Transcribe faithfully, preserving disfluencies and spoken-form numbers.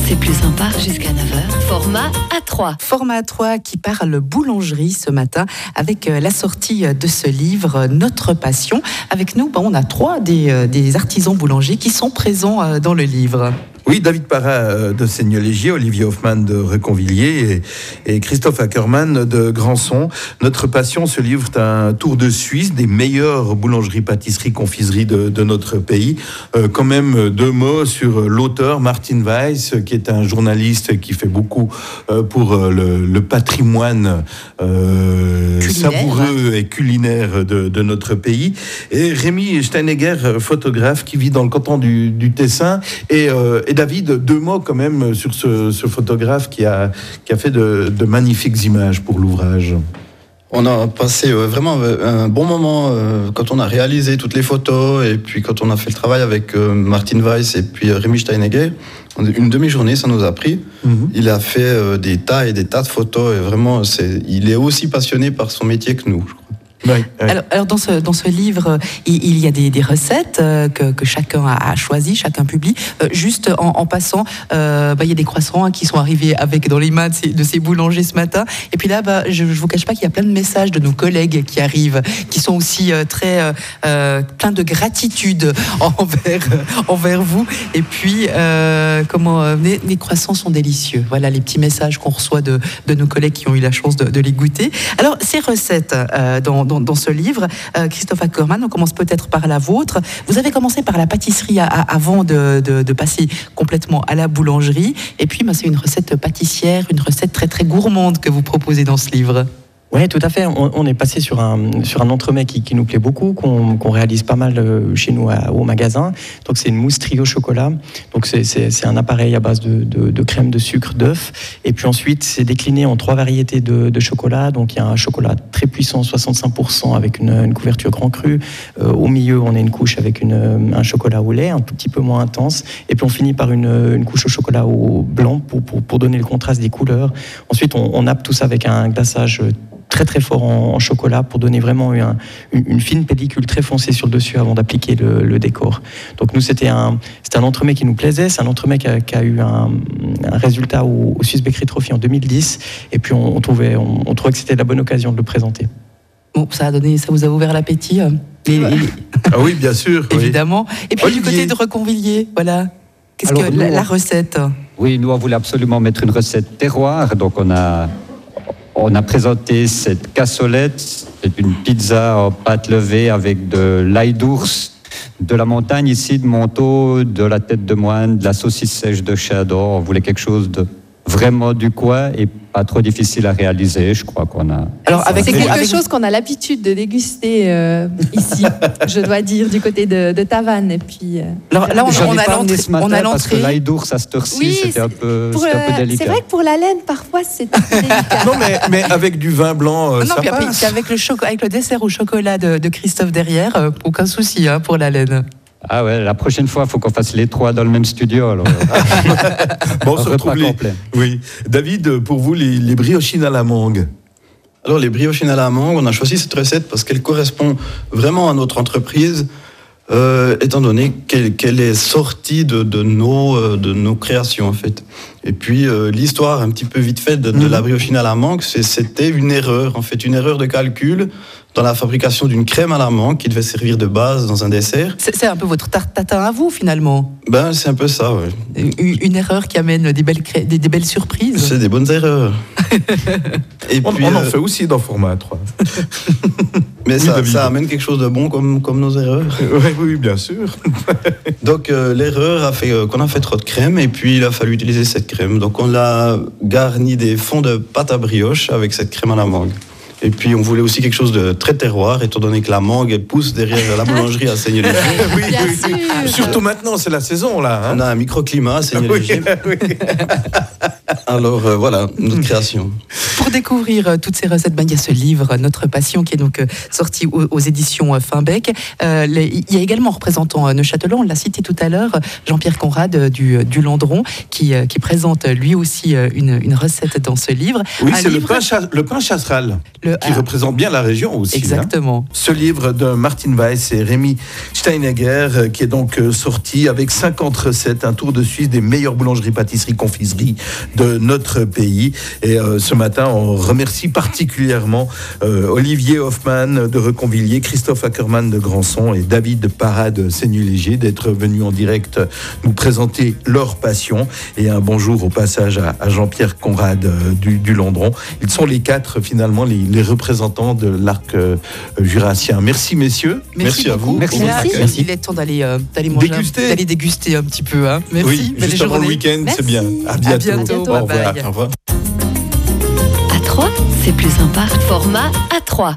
C'est plus sympa jusqu'à neuf heures. Format A trois. Format A trois qui parle boulangerie ce matin avec la sortie de ce livre Notre Passion. Avec nous, on a trois des, des artisans boulangers qui sont présents dans le livre. Oui, David Parra de Seigneur-Légier, Olivier Hoffman de Reconvilliers et, et Christophe Ackermann de Grandson. Notre Passion, ce livre est un tour de Suisse des meilleures boulangeries, pâtisseries, confiseries de, de notre pays. Euh, quand même deux mots sur l'auteur Martin Weiss, qui est un journaliste qui fait beaucoup euh, pour le, le patrimoine euh, savoureux et culinaire de, de notre pays. Et Rémi Steinegger, photographe qui vit dans le canton du, du Tessin et, euh, et David, deux mots quand même sur ce, ce photographe qui a, qui a fait de, de magnifiques images pour l'ouvrage. On a passé euh, vraiment un bon moment euh, quand on a réalisé toutes les photos et puis quand on a fait le travail avec euh, Martin Weiss et puis euh, Rémi Steinegger. Une demi-journée, ça nous a pris. Mm-hmm. Il a fait euh, des tas et des tas de photos et vraiment, c'est, il est aussi passionné par son métier que nous, je crois. Oui, oui. Alors, alors dans ce dans ce livre, il, il y a des, des recettes euh, que, que chacun a, a choisi, chacun publie. Euh, juste en, en passant, euh, bah, il y a des croissants hein, qui sont arrivés avec dans les mains de ces, de ces boulangers ce matin. Et puis là, bah, je, je vous cache pas qu'il y a plein de messages de nos collègues qui arrivent, qui sont aussi euh, très euh, plein de gratitude envers envers vous. Et puis euh, comment euh, les, les croissants sont délicieux. Voilà les petits messages qu'on reçoit de de nos collègues qui ont eu la chance de, de les goûter. Alors ces recettes euh, dans Dans, dans ce livre, euh, Christophe Ackermann, on commence peut-être par la vôtre. Vous avez commencé par la pâtisserie à, à, avant de, de, de passer complètement à la boulangerie. Et puis, bah, c'est une recette pâtissière, une recette très très gourmande que vous proposez dans ce livre. Oui, tout à fait. On, on est passé sur un, sur un entremets qui, qui nous plaît beaucoup, qu'on, qu'on réalise pas mal chez nous à, au magasin. Donc, c'est une mousse trio chocolat. Donc, c'est, c'est, c'est un appareil à base de, de, de crème, de sucre, d'œuf. Et puis ensuite, c'est décliné en trois variétés de, de chocolat. Donc, il y a un chocolat très puissant, soixante-cinq pour cent, avec une, une couverture grand cru. Euh, au milieu, on a une couche avec une, un chocolat au lait, un tout petit peu moins intense. Et puis, on finit par une, une couche au chocolat au blanc pour, pour, pour donner le contraste des couleurs. Ensuite, on, on nappe tout ça avec un glaçage très très fort en, en chocolat pour donner vraiment un, une, une fine pellicule très foncée sur le dessus avant d'appliquer le, le décor. Donc nous c'était un, c'était un entremets qui nous plaisait, c'est un entremets qui a, qui a eu un, un résultat au, au Swiss Bakery Trophy en deux mille dix et puis on, on, trouvait, on, on trouvait que c'était la bonne occasion de le présenter. Bon, ça a donné, ça vous a ouvert l'appétit euh, les, les... Ah oui, bien sûr. Évidemment. Oui. Et puis Olivier. Du côté de Reconvilliers, voilà. Qu'est-ce Alors, que nous, la, on... la recette? Oui, nous on voulait absolument mettre une recette terroir, donc on a On a présenté cette cassolette, c'est une pizza en pâte levée avec de l'ail d'ours, de la montagne ici, de Montaut, de la tête de moine, de la saucisse sèche de Chador. On voulait quelque chose de vraiment du coin et pas trop difficile à réaliser, je crois qu'on a... Alors, avec c'est vous, quelque avec chose qu'on a l'habitude de déguster euh, ici, je dois dire, du côté de, de Tavannes. Et puis, euh, Alors, là, on, J'en on, ai a pas l'entrée, amené ce matin on a parce l'entrée. que l'ail d'ours à cette heure-ci, oui, c'était un peu, pour, c'était un peu euh, délicat. c'est vrai que pour la laine, parfois, c'est délicat. Non, mais, mais avec du vin blanc, euh, non, ça puis après, passe. avec le, choco, avec le dessert au chocolat de, de Christophe derrière, euh, aucun souci hein, pour la laine. Ah ouais, la prochaine fois, il faut qu'on fasse les trois dans le même studio. Alors. Bon, on se retrouve les... complet. Oui. David, pour vous, les, les briochines à la mangue. Alors les briochines à la mangue, on a choisi cette recette parce qu'elle correspond vraiment à notre entreprise, euh, étant donné qu'elle, qu'elle est sortie de, de, nos, euh, de nos créations en fait. Et puis euh, l'histoire un petit peu vite faite de, de mmh. la briochine à la mangue, c'est, c'était une erreur, en fait, une erreur de calcul dans la fabrication d'une crème à la mangue qui devait servir de base dans un dessert. C'est, c'est un peu votre tarte tatin à vous finalement. Ben c'est un peu ça, oui. Une, une erreur qui amène des belles, cré... des, des belles surprises. C'est des bonnes erreurs. Et on, puis, on en euh... fait aussi dans Format A trois. Mais oui, ça, ça amène quelque chose de bon comme, comme nos erreurs. Oui, oui, bien sûr. Donc euh, l'erreur a fait euh, qu'on a fait trop de crème et puis il a fallu utiliser cette crème. Donc on l'a garni des fonds de pâte à brioche avec cette crème à la mangue. Et puis on voulait aussi quelque chose de très terroir, étant donné que la mangue elle pousse derrière la boulangerie à Seigneur-Légier. Oui, oui, oui. Surtout maintenant, c'est la saison là. Hein. On a un microclimat à Seigneur-Légier. Oui, oui. Alors euh, voilà, notre création. Pour découvrir euh, toutes ces recettes, ben, il y a ce livre, Notre Passion, qui est donc euh, sorti aux, aux éditions euh, Finbec. Euh, les, il y a également un représentant euh, neuchâtelois, on l'a cité tout à l'heure, Jean-Pierre Conrad euh, du, du Landron, qui, euh, qui présente euh, lui aussi euh, une, une recette dans ce livre. Oui, Un c'est livre, le pain, cha- le pain chasseral, le- qui ah, représente bien la région aussi. Exactement. Hein. Ce livre de Martin Weiss et Rémi Steinegger, euh, qui est donc euh, sorti avec cinquante recettes, un tour de Suisse des meilleures boulangeries, pâtisseries, confiseries de notre pays. Et euh, ce matin, on remercie particulièrement euh, Olivier Hoffmann de Reconvilliers, Christophe Ackermann de Grandson et David Parra de Seigneur-Léger d'être venus en direct nous présenter leur passion. Et un bonjour au passage à, à Jean-Pierre Conrad euh, du, du Landron. Ils sont les quatre finalement les, les représentants de l'arc euh, jurassien. Merci messieurs. Merci à beaucoup. vous. Merci. Merci. Merci. Il est temps d'aller euh, d'aller manger, Déguster. un, d'aller déguster un petit peu. Hein. Merci. Oui, Belle juste avant le journée. week-end, c'est Merci. bien. À À bientôt. bientôt. Au revoir. Bye bye. Au revoir. À trois, c'est plus sympa. Format A trois.